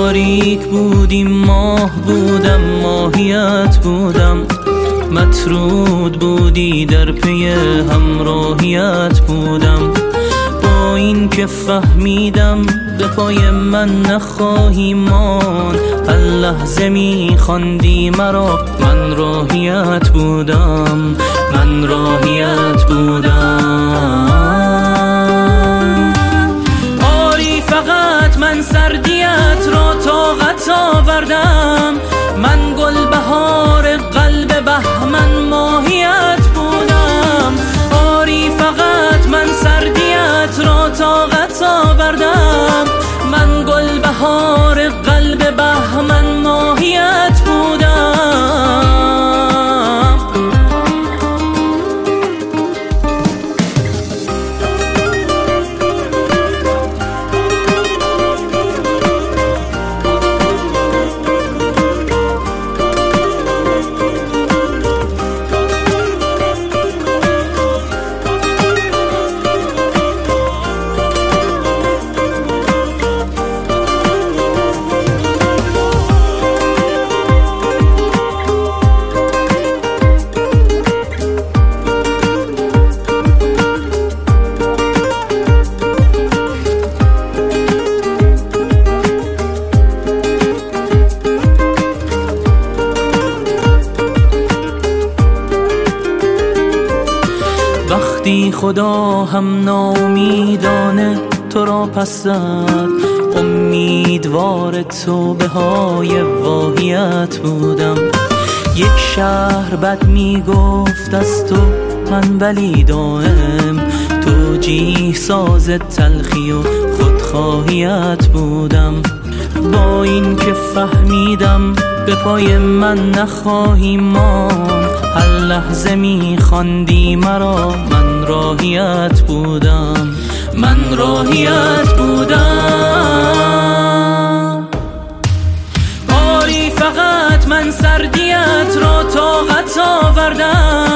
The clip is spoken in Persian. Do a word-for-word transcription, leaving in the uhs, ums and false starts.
تاریک بودیم ماه بودم ماهیت بودم، مطرود بودی در پی همراهیت بودم. با این که فهمیدم به پای من نخواهی مان، هر لحظه می خواندی مرا من راهیت بودم، من راهیت بودم. آری فقط من سردیت را طاقت آوردم، من گل بهار قلب بهمن ماهیت بودم. آری فقط من سردیت را طاقت آوردم، من گل بهار قلب بهمن ماهیت بودم. وقتی خدا هم ناامیدانه تو را پس زد، امیدوار توبه های واهیت بودم. یک شهر بد می گفت از تو من ولی دائم توجیه ساز تلخی و خودخواهیت بودم. با این که فهمیدم به پای من نخواهی ماند، هر لحظه می خواندی مرا من راهیت بودم، من راهیت بودم. آری فقط من سردیت را طاقت آوردم،